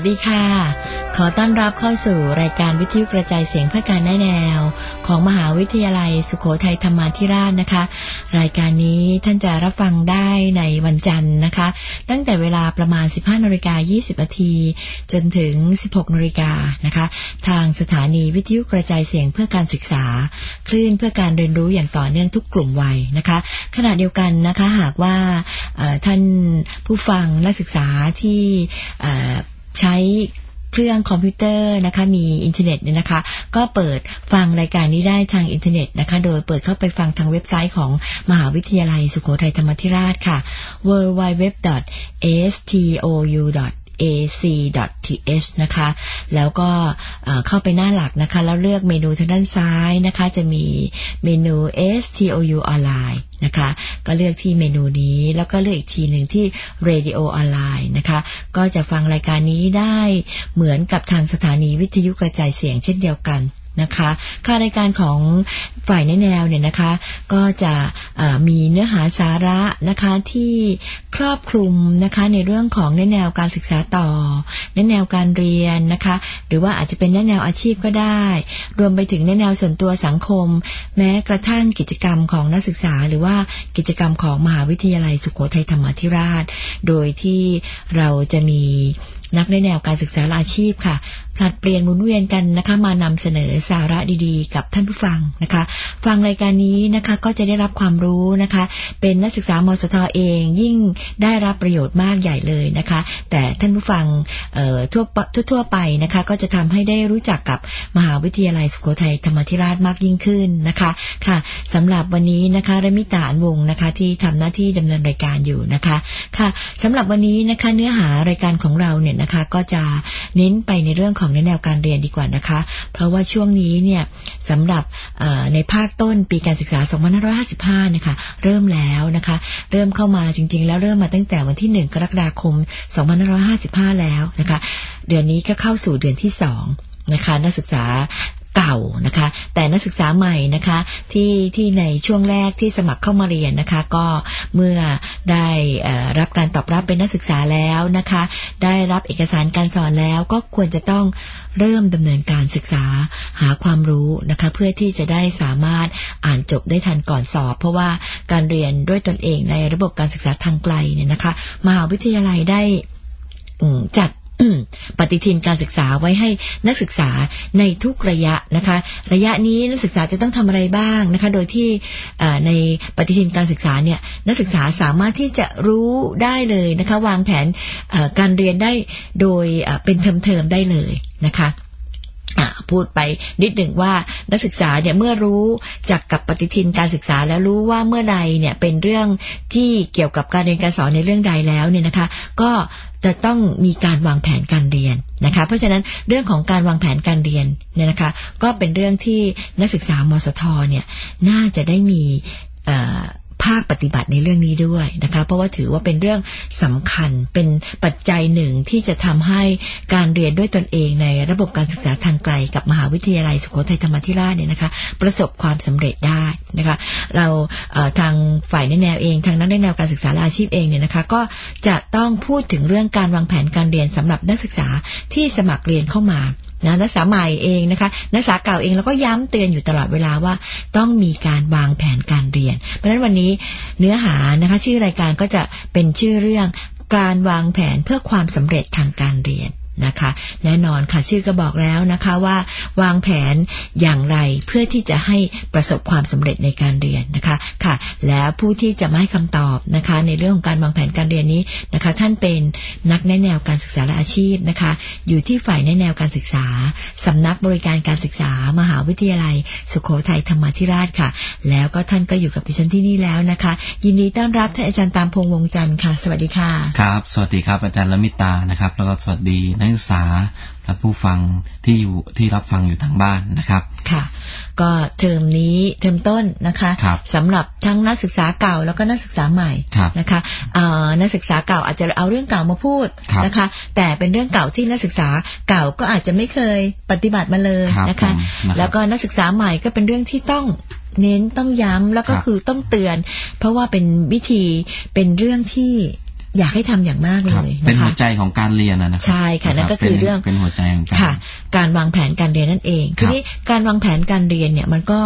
ดีค่ะขอต้อนรับเข้าสู่รายการวิทยุกระจายเสียงเพื่อการแนะแนวของมหาวิทยาลัยสุโขทัยธรรมาธิราชนะคะรายการนี้ท่านจะรับฟังได้ในวันจันทร์นะคะตั้งแต่เวลาประมาณ 15:20 น.จนถึง 16:00 น.นะคะทางสถานีวิทยุกระจายเสียงเพื่อการศึกษาคลื่นเพื่อการเรียนรู้อย่างต่อเนื่องทุกกลุ่มวัยนะคะขณะเดียวกันนะคะหากว่าท่านผู้ฟังนักศึกษาที่ใช้เครื่องคอมพิวเตอร์นะคะมีอินเทอร์เน็ตเนี่ยนะคะก็เปิดฟังรายการนี้ได้ทางอินเทอร์เน็ตนะคะโดยเปิดเข้าไปฟังทางเว็บไซต์ของมหาวิทยาลัยสุโขทัยธรรมาธิราชค่ะ www.stu.ac.th นะคะแล้วก็เข้าไปหน้าหลักนะคะแล้วเลือกเมนูทางด้านซ้ายนะคะจะมีเมนู STOU ออนไลน์นะคะก็เลือกที่เมนูนี้แล้วก็เลือกอีกทีหนึ่งที่ Radio ออนไลน์นะคะก็จะฟังรายการนี้ได้เหมือนกับทางสถานีวิทยุกระจายเสียงเช่นเดียวกันนะคะค่ารายการของฝ่ายแนวเนี่ยนะคะก็จะมีเนื้อหาสาระนะคะที่ครอบคลุมนะคะในเรื่องของแนวการศึกษาต่อแนวการเรียนนะคะหรือว่าอาจจะเป็นแนวอาชีพก็ได้รวมไปถึงแนวส่วนตัวสังคมแม้กระทั่งกิจกรรมของนักศึกษาหรือว่ากิจกรรมของมหาวิทยาลัยสุโขทัยธรรมาธิราชโดยที่เราจะมีนักแนวการศึกษาอาชีพค่ะผลัดเปลี่ยนหมุนเวียนกันนะคะมานำเสนอสาระดีๆกับท่านผู้ฟังนะคะฟังรายการนี้นะคะก็จะได้รับความรู้นะคะเป็นนักศึกษามสท.เองยิ่งได้รับประโยชน์มากใหญ่เลยนะคะแต่ท่านผู้ฟังทั่วไปนะคะก็จะทำให้ได้รู้จักกับมหาวิทยาลัยสุโขทัยธรรมาธิราชมากยิ่งขึ้นนะคะค่ะสำหรับวันนี้นะคะรมิตา อัญวงศ์นะคะที่ทำหน้าที่ดำเนินรายการอยู่นะคะค่ะสำหรับวันนี้นะคะเนื้อหารายการของเราเนี่ยนะคะก็จะเน้นไปในเรื่องของแนวการเรียนดีกว่านะคะเพราะว่าช่วงนี้เนี่ยสำหรับในภาคต้นปีการศึกษา2555นะคะเริ่มแล้วนะคะเริ่มเข้ามาจริงๆแล้วเริ่มมาตั้งแต่วันที่1 กรกฎาคม2555แล้วนะคะเดือนนี้ก็เข้าสู่เดือนที่2นะคะนักศึกษาเก่านะคะแต่นักศึกษาใหม่นะคะที่ในช่วงแรกที่สมัครเข้ามาเรียนนะคะก็เมื่อได้รับการตอบรับเป็นนักศึกษาแล้วนะคะได้รับเอกสารการสอนแล้วก็ควรจะต้องเริ่มดำเนินการศึกษาหาความรู้นะคะเพื่อที่จะได้สามารถอ่านจบได้ทันก่อนสอบเพราะว่าการเรียนด้วยตนเองในระบบการศึกษาทางไกลเนี่ยนะคะมหาวิทยาลัยได้จัดปฏิทินการศึกษาไว้ให้นักศึกษาในทุกระยะนะคะระยะนี้นักศึกษาจะต้องทำอะไรบ้างนะคะโดยที่ในปฏิทินการศึกษาเนี่ยนักศึกษาสามารถที่จะรู้ได้เลยนะคะวางแผนการเรียนได้โดยเป็นเทอมๆได้เลยนะคะพูดไปนิดหนึ่งว่านักศึกษาเนี่ยเมื่อรู้จักกับปฏิทินการศึกษาแล้วรู้ว่าเมื่อใดเนี่ยเป็นเรื่องที่เกี่ยวกับการเรียนการสอนในเรื่องใดแล้วเนี่ยนะคะก็จะต้องมีการวางแผนการเรียนนะคะเพราะฉะนั้นเรื่องของการวางแผนการเรียนเนี่ยนะคะก็เป็นเรื่องที่นักศึกษามสท.เนี่ยน่าจะได้มีภาคปฏิบัติในเรื่องนี้ด้วยนะคะเพราะว่าถือว่าเป็นเรื่องสำคัญเป็นปัจจัยหนึ่งที่จะทำให้การเรียนด้วยตนเองในระบบการศึกษาทางไกลกับมหาวิทยาลัยสุโขทัยธรรมาธิราชเนี่ยนะคะประสบความสำเร็จได้นะคะเราทางฝ่ายแนวเองทางนักแนวการศึกษาอาชีพเองเนี่ยนะคะก็จะต้องพูดถึงเรื่องการวางแผนการเรียนสำหรับนักศึกษาที่สมัครเรียนเข้ามานักศึกษาใหม่เองนะคะนักศึกษาเก่าเองแล้วก็ย้ำเตือนอยู่ตลอดเวลาว่าต้องมีการวางแผนการเรียนเพราะฉะนั้นวันนี้เนื้อหานะคะชื่อรายการก็จะเป็นชื่อเรื่องการวางแผนเพื่อความสำเร็จทางการเรียนนะคะแน่นอนค่ะชื่อก็บอกแล้วนะคะว่าวางแผนอย่างไรเพื่อที่จะให้ประสบความสำเร็จในการเรียนนะคะค่ะแล้วผู้ที่จะมาให้คำตอบนะคะในเรื่องของการวางแผนการเรียนนี้นะคะท่านเป็นนักแนวการศึกษาและอาชีพนะคะอยู่ที่ฝ่ายแนวการศึกษาสำนักบริการการศึกษามหาวิทยาลัยสุโขทัยธรรมาธิราชค่ะแล้วก็ท่านก็อยู่กับดิฉันที่นี่แล้วนะคะยินดีต้อนรับท่านอาจารย์ตามพงษ์วงจันทร์ค่ะสวัสดีค่ะครับสวัสดีครับอาจารย์ละมิตานะครับแล้วก็สวัสดีนักศึกษาและผู้ฟังที่รับฟังอยู่ทางบ้านนะครับค่ะก็เทอมนี้เทอมต้นนะคะสำหรับทั้งนักศึกษาเก่าแล้วก็นักศึกษาใหม่นะคะนักศึกษาเก่าอาจจะเอาเรื่องเก่ามาพูดนะคะแต่เป็นเรื่องเก่าที่นักศึกษาเก่าก็อาจจะไม่เคยปฏิบัติมาเลยนะคะแล้วก็นักศึกษาใหม่ก็เป็นเรื่องที่ต้องเน้นต้องย้ำแล้วก็คือต้องเตือนเพราะว่าเป็นวิธีเป็นเรื่องที่อยากให้ทำอย่างมากเลยนะคะเป็นหัวใจของการเรียนนะครับใช่ค่ะนั่นก็คือเรื่องเป็นหัวใจของการวางแผนการเรียนนั่นเองทีนี้การวางแผนการเรียนเนี่ยมันก็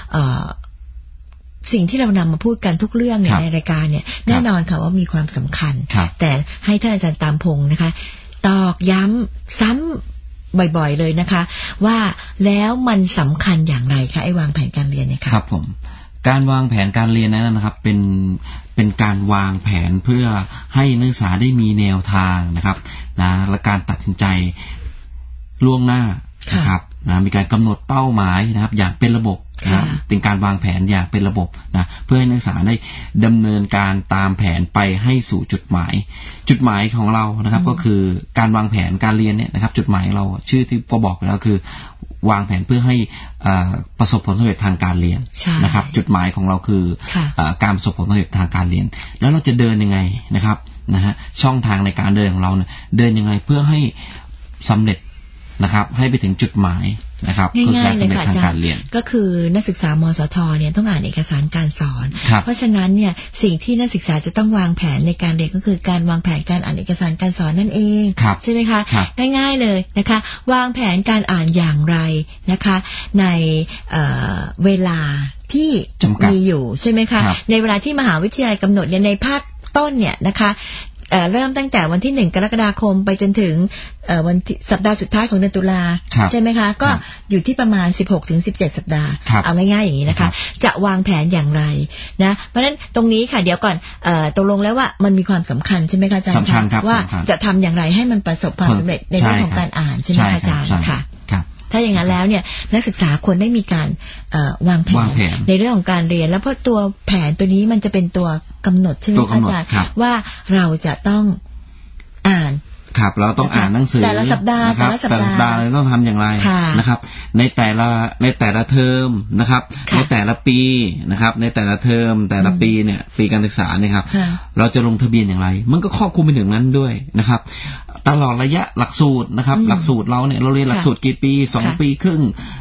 สิ่งที่เรานำมาพูดกันทุกเรื่องเนี่ยในรายการเนี่ยแน่นอนค่ะว่ามีความสำคัญแต่ให้ท่านอาจารย์ตามพงษ์นะคะตอกย้ำซ้ำบ่อยๆเลยนะคะว่าแล้วมันสำคัญอย่างไรคะไอ้วางแผนการเรียนเนี่ยค่ะครับผมการวางแผนการเรียนนั้นนะครับเป็นการวางแผนเพื่อให้นักศึกษาได้มีแนวทางนะครับนะและการตัดสินใจล่วงหน้านะครับนะมีการกำหนดเป้าหมายนะครับอย่างเป็นระบบนะเป็นการวางแผนอย่างเป็นระบบนะเพื่อให้นักศึกษาได้ดำเนินการตามแผนไปให้สู่จุดหมายของเรานะครับก็คือการวางแผนการเรียนเนี่ยนะครับจุดหมายเราชื่อที่ก็บอกแล้วคือวางแผนเพื่อให้ประสบผลสำเร็จทางการเรียนนะครับจุดหมายของเราคือการประสบผลสำเร็จทางการเรียนแล้วเราจะเดินยังไงนะครับนะฮะช่องทางในการเดินของเราเนี่ยเดินยังไงเพื่อให้สำเร็จนะครับให้ไปถึงจุดหมายนะครับง่ายๆเลยค่ะอาจารย์ก็คือนักศึกษามสทเนี่ยต้องอ่านเอกสารการสอนเพราะฉะนั้นเนี่ยสิ่งที่นักศึกษาจะต้องวางแผนในการเรียนก็คือการวางแผนการอ่านเอกสารการสอนนั่นเองใช่ไหมคะง่ายๆเลยนะคะวางแผนการอ่านอย่างไรนะคะในเวลาที่มีอยู่ใช่ไหมคะในเวลาที่มหาวิทยาลัยกำหนดในภาคต้นเนี่ยนะคะเริ่มตั้งแต่วันที่1กรกฎาคมไปจนถึงวันสัปดาห์สุดท้ายของเดือนตุลาใช่ไหมคะก็อยู่ที่ประมาณ 16-17 สัปดาห์เอาง่ายๆอย่างนี้นะคะจะวางแผนอย่างไรนะเพราะฉะนั้นตรงนี้ค่ะเดี๋ยวก่อนตกลงแล้วว่ามันมีความสำคัญใช่ไหมคะอาจารย์ว่าจะทำอย่างไรให้มันประสบความสำเร็จในเรื่องของการอ่านใช่ไหมคะอาจารย์ค่ะถ้าอย่างนั้นแล้วเนี่ยนักศึกษาควรได้มีการวางแผนในเรื่องของการเรียนแล้วเพราะตัวแผนตัวนี้มันจะเป็นตัวกำหนดใช่ไหมคะอาจารย์ว่าเราจะต้องอ่านครับเราต้องอ่านหนังสือแต่ละสัปดาห์แต่ละสัปดาห์เราต้องทำอย่างไรนะครับในแต่ละเทอมนะครับในแต่ละปีนะครับในแต่ละเทอมแต่ละปีเนี่ยปีการศึกษาเนี่ยครับเราจะลงทะเบียนอย่างไรมันก็ครอบคลุมไปถึงนั้นด้วยนะครับตลอดระยะหลักสูตรนะครับหลักสูตรเราเนี่ยเราเรียนหลักสูตรกี่ปี2ปีครึ่ง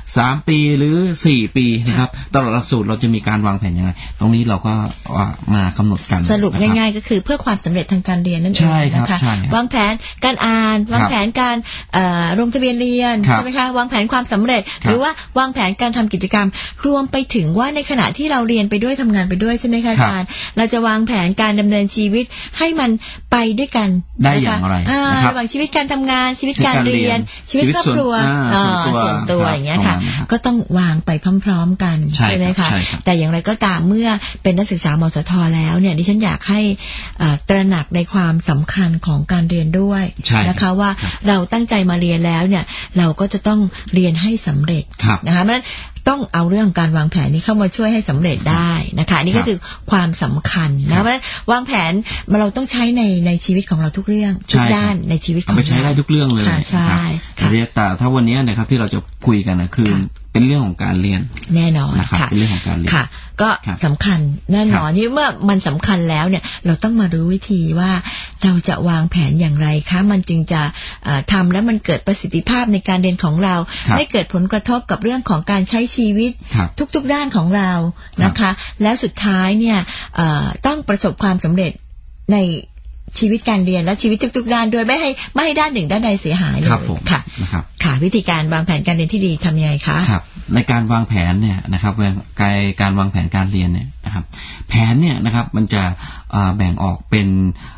3ปีหรือ4ปีนะครับตลอดหลักสูตรเราจะมีการวางแผนอย่างไรตรงนี้เราก็มากำหนดกันสรุปง่ายๆก็คือเพื่อความสำเร็จทางการเรียนนั่นเองนะคะวางแผนการอ่านวางแผนการลงทะเบียนเรียนใช่ไหมคะวางแผนความสำเร็จหรือว่าวางแผนการทำกิจกรรมรวมไปถึงว่าในขณะที่เราเรียนไปด้วยทำงานไปด้วยใช่ไหมคะอาจารย์เราจะวางแผนการดำเนินชีวิตให้มันไปด้วยกันได้อย่างไรนะครับระหว่างชีวิตการทำงานชีวิตการเรียนชีวิตครอบครัวส่วนตัวอย่างเงี้ยค่ะก็ต้องวางไปพร้อมๆกันใช่ไหมคะแต่อย่างไรก็ตามเมื่อเป็นนักศึกษามสทแล้วเนี่ยดิฉันอยากให้ตระหนักในความสำคัญของการเรียนด้วยนะคะว่าเราตั้งใจมาเรียนแล้วเนี่ยเราก็จะต้องเรียนให้สำเร็จนะคะเพราะฉะนั้นต้องเอาเรื่องการวางแผนนี้เข้ามาช่วยให้สำเร็จได้นะคะนี่ก็คือความสำคัญนะเพราะฉะนั้นวางแผนเราต้องใช้ในชีวิตของเราทุกเรื่องทุกด้านในชีวิตของเราไปใช้ได้ทุกเรื่องเลยใช่แต่ถ้าวันนี้นะครับที่เราจะคุยกันนะคือเป็นเรื่องของการเรียนแน่นอนค่ะเป็นเรื่องของการเรียนค่ะก็สำคัญแน่นอนนี่เมื่อมันสำคัญแล้วเนี่ยเราต้องมารู้วิธีว่าเราจะวางแผนอย่างไรคะมันจึงจะทำแล้วมันเกิดประสิทธิภาพในการเรียนของเราไม่เกิดผลกระทบกับเรื่องของการใช้ชีวิตทุกๆด้านของเรานะคะแล้วสุดท้ายเนี่ยต้องประสบความสำเร็จในชีวิตการเรียนและชีวิตทุกๆด้านด้วยไม่ให้ด้านหนึ่งด้านใดเสียหายเลยค่ะค่ะวิธีการวางแผนการเรียนที่ดีทำยังไงคะครับในการวางแผนเนี่ยนะครับการวางแผนการเรียนเนี่ยนะครับแผนเนี่ยนะครับมันจะแบ่งออกเป็น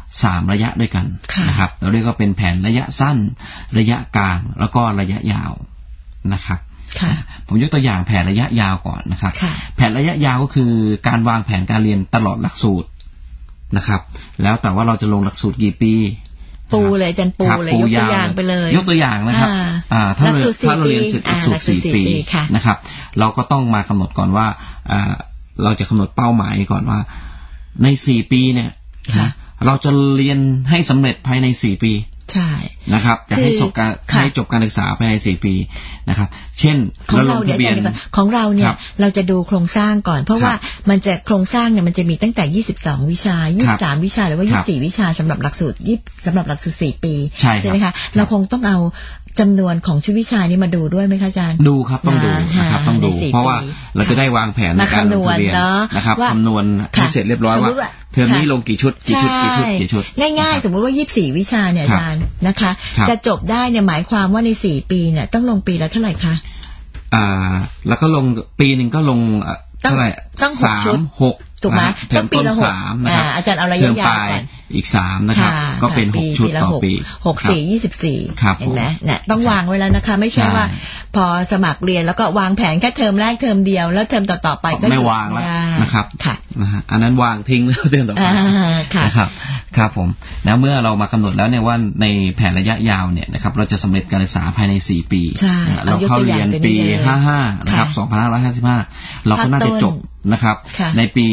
3ระยะด้วยกันนะครับเราเรียกว่าเป็นแผนระยะสั้นระยะกลางแล้วก็ระยะยาวนะครับผมยกตัวอย่างแผนระยะยาวก่อนนะครับแผนระยะยาวก็คือการวางแผนการเรียนตลอดหลักสูตรนะครับแล้วแต่ว่าเราจะลงหลักสูตรกี่ปีปูเลยจันปูเลยยกตัวอย่างไปเลยยกตัวอย่างนะครับถ้าเราเรียนหลักสูตร4 ปีนะครับเราก็ต้องมากำหนดก่อนว่าเราจะกำหนดเป้าหมายก่อนว่าใน4 ปีเนี่ยเราจะเรียนให้สำเร็จภายใน4 ปีใช่นะครับจะให้จบการศึกษาภายใน4 ปีนะครับเช่นเราลงทะเบียนของเราเนี่ยเราจะดูโครงสร้างก่อนเพราะว่ามันจะโครงสร้างเนี่ยมันจะมีตั้งแต่22วิชา23วิชาหรือว่า24วิชาสำหรับหลักสูตร4 ปีใช่ไหมคะเราคงต้องเอาจำนวนของชุดวิชานี้มาดูด้วยไหมคะอาจารย์ดูครับต้องดูนะครับต้องดูเพราะว่าเราจะได้วางแผนในการลงทะเบียนนะครับคำนวณให้เสร็จเรียบร้อยว่าเทอมนี้ลงกี่ชุดง่ายๆสมมุติว่า24วิชาเนี่ยอาจารย์นะคะจะจบได้เนี่ยหมายความว่าใน4ปีเนี่ยต้องลงปีละเท่าไหร่คะแล้วก็ลงปีนึงก็ลงเท่าไหร่3-6 ถูกไหมต้องปีละ 6นะครับอาจารย์เอาระยะยาวก่อนอีก3นะครับก็เป็น6ชุดต่อปี 64เห็นไหมเนี่ยต้องวางไว้แล้วนะคะไม่ใช่ว่าพอสมัครเรียนแล้วก็วางแผนแค่เทอมแรกเทอมเดียวแล้วเทอมต่อๆไปก็ไม่วางแล้วนะครับอันนั้นวางทิ้งแล้วเทอมต่อไปนะครับครับผมแล้วเมื่อเรามากำหนดแล้วเนี่ยว่าในแผนระยะยาวเนี่ยนะครับเราจะสำเร็จการศึกษาภายใน4ปีเราเข้าเรียนปี55นะครับ2555เราก็น่าจะจบนะครับในปี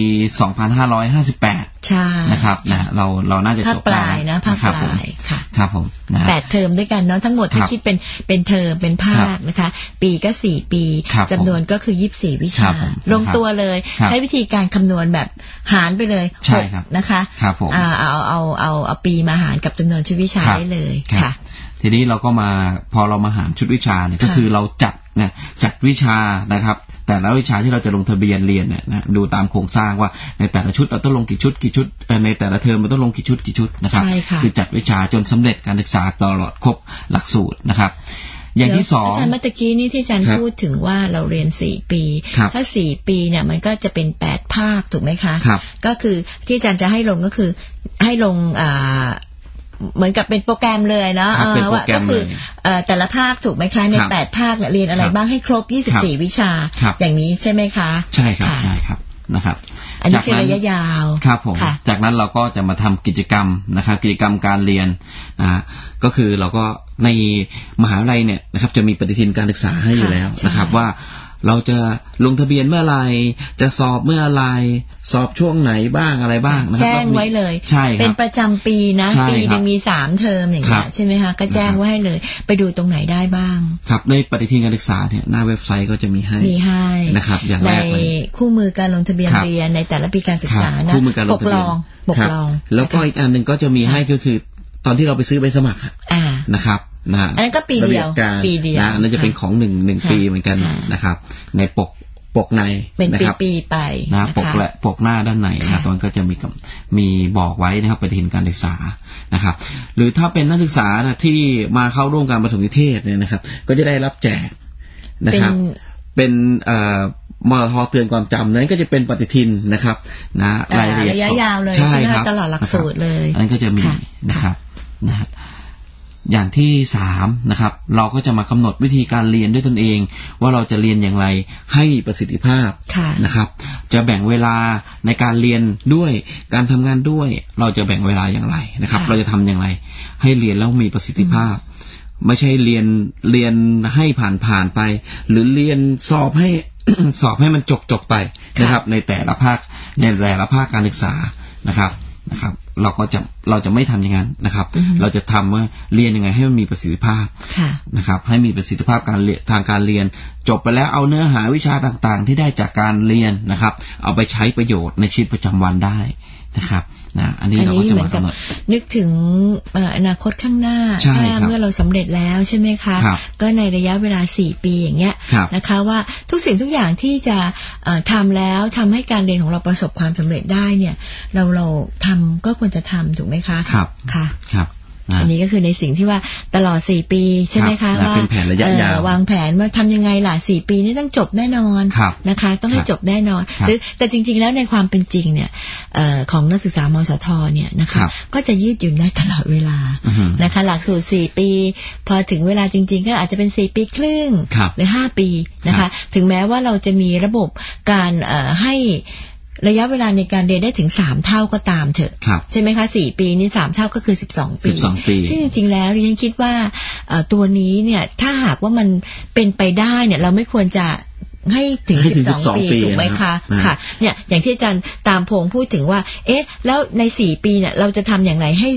2558นะครับเราน่าจะจบปลายนะภาคปลายค่ะครับผม 8เทอมด้วยกันเนาะทั้งหมดที่คิดเป็นเทอมเป็นภาคนะคะปีก็4ปีจำนวนก็คือ24วิชาลงตัวเลยใช้วิธีการคำนวณแบบหารไปเลย6นะคะเอาปีมาหารกับจำนวนชุดวิชาได้เลยค่ะทีนี้เราก็มาพอเรามาหารชุดวิชาเนี่ยก็คือเราจัดวิชานะครับแต่ละวิชาที่เราจะลงทะเบียนเรียนเนี่ยนะดูตามโครงสร้างว่าในแต่ละชุดเราต้องลงกี่ชุดในแต่ละเทอมเราต้องลงกี่ชุดนะครับคือจัดวิชาจนสำเร็จการศึกษาตลอดครบหลักสูตรนะครับอย่างที่2 อาจารย์เมื่อกี้นี่ที่อาจารย์พูดถึงว่าเราเรียน4ปีถ้า4ปีเนี่ยมันก็จะเป็น8ภาคถูกไหมคะก็คือที่อาจารย์จะให้ลงก็คือให้ลงเหมือนกับเป็นโปรแกรมเลยเนาะว่าก็คือแต่ละภาคถูกไหมคะใน8ภาคเรียนอะไรบ้างให้ครบ24วิชาอย่างนี้ใช่ไหมคะใช่ครับใช่ครับนะครับอันนี้คือระยะยาวครับผมจากนั้นเราก็จะมาทำกิจกรรมนะครับกิจกรรมการเรียนก็คือเราก็ในมหาวิทยาลัยเนี่ยนะครับจะมีปฏิทินการศึกษาให้อยู่แล้วนะครับว่าเราจะลงทะเบียนเมื่อไรจะสอบเมื่อไรสอบช่วงไหนบ้างอะไรบ้างนะครับแจ้งไว้เลยเป็นประจำปีนะปีนึงมี3เทอมอย่างเงี้ยใช่ไหมคะก็แจ้งไว้ให้เลยไปดูตรงไหนได้บ้างครับในปฏิทินการศึกษาเนี่ยหน้าเว็บไซต์ก็จะมีให้นะครับอย่างแรกเลยในคู่มือการลงทะเบียนเรียนในแต่ละปีการศึกษานะปกลองแล้วก็อีกอันนึงก็จะมีให้ก็คือตอนที่เราไปซื้อใบสมัครนะครับอันนั้นก็ปีเดียวอันนั้นจะเป็นของ1ปีเหมือนกันนะครับในปกในเป็นปีไปนะปกหน้าด้านในนะตอนก็จะมีบอกไว้นะครับปฏิทินการศึกษานะครับหรือถ้าเป็นนักศึกษาที่มาเข้าร่วมการประถมนิเทศเนี่ยนะครับก็จะได้รับแจกนะครับเป็นมรท.เตือนความจำนั้นก็จะเป็นปฏิทินนะครับนะรายละเอียดระยะยาวเลยใช่ไหมตลอดหลักสูตรเลยอันนั้นก็จะมีนะครับอย่างที่3นะครับเราก็จะมากำหนดวิธีการเรียนด้วยตนเองว่าเราจะเรียนอย่างไรให้มีประสิทธิภาพนะครับจะแบ่งเวลาในการเรียนด้วยการทำงานด้วยเราจะแบ่งเวลาอย่างไรนะครับเราจะทำอย่างไรให้เรียนแล้วมีประสิทธิภาพไม่ใช่เรียนให้ผ่านไปหรือเรียนสอบให้มันจบไปนะครับในแต่ละภาคการศึกษานะครับเราจะไม่ทำอย่างนั้นนะครับเราจะทำว่าเรียนยังไงให้มันมีประสิทธิภาพนะครับให้มีประสิทธิภาพทางการเรียนจบไปแล้วเอาเนื้อหาวิชาต่างๆที่ได้จากการเรียนนะครับเอาไปใช้ประโยชน์ในชีวิตประจำวันได้นะครับอันนี้เราก็จะมากำหนดนึกถึงอนาคตข้างหน้าเมื่อเราสำเร็จแล้วใช่ไหมคะก็ในระยะเวลา4ปีอย่างเงี้ยนะคะว่าทุกสิ่งทุกอย่างที่จะทำแล้วทำให้การเรียนของเราประสบความสำเร็จได้เนี่ยเราทำก็ควรจะทำถูกไหมคะครับค่ะอันนี้ก็คือในสิ่งที่ว่าตลอด4ปีใช่ไหมคะว่าเป็นแผนระยะยาววางแผนว่าทำยังไงล่ะ4ปีนี้ต้องจบแน่นอนนะคะต้องให้จบแน่นอนหรือแต่จริงๆแล้วในความเป็นจริงเนี่ยของนักศึกษามสทเนี่ยนะคะก็จะยืดหยุ่นได้ตลอดเวลานะคะหลักสูตร4ปีพอถึงเวลาจริงๆก็อาจจะเป็น4ปีครึ่งหรือ5ปีนะคะถึงแม้ว่าเราจะมีระบบการให้ระยะเวลาในการเรียนได้ถึง3เท่าก็ตามเถอะใช่ไหมคะ4ปีนี่3เท่าก็คือ12ปีซึ่งจริงๆแล้วดิฉันคิดว่าตัวนี้เนี่ยถ้าหากว่ามันเป็นไปได้เนี่ยเราไม่ควรจะให้ถึง12ปีถูกไหมคะค่ะเนี่ยอย่างที่อาจารย์ตามพงพูดถึงว่าเอ๊ะแล้วใน4ปีเนี่ยเราจะทำอย่างไรให้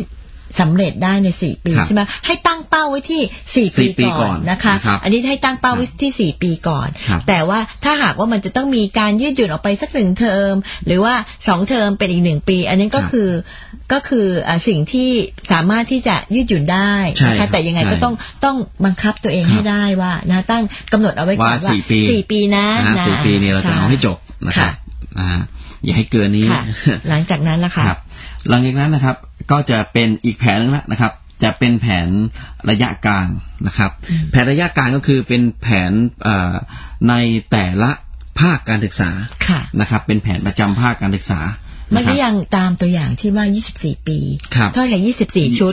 สำเร็จได้ใน4 ปีใช่ไหมให้ตั้งเป้าไว้ที่4 ปีก่อนนะคะอันนี้ให้ตั้งเป้าไว้ที่4 ปีก่อนแต่ว่าถ้าหากว่ามันจะต้องมีการยืดหยุ่นออกไปสัก1 เทอมหรือว่า2 เทอมเป็นอีก1 ปีอันนี้ก็คือสิ่งที่สามารถที่จะยืดหยุ่นได้นะคะแต่ยังไงก็ต้องบังคับตัวเองให้ได้ว่านะตั้งกำหนดเอาไว้ก่อนว่า4 ปีนะ 4 ปีเนี่ยเราจะเอาให้จบนะครับอย่าให้เกินนี้หลังจากนั้นล่ะค่ะหลังจากนั้นนะครับก็จะเป็นอีกแผนนึงละนะครับจะเป็นแผนระยะกลางนะครับแผนระยะกลางก็คือเป็นแผนในแต่ละภาคการศึกษานะครับเป็นแผนประจำภาคการศึกษามันก็ยังตามตัวอย่างที่ว่า24 ปีเท่าไหร่24 ชุด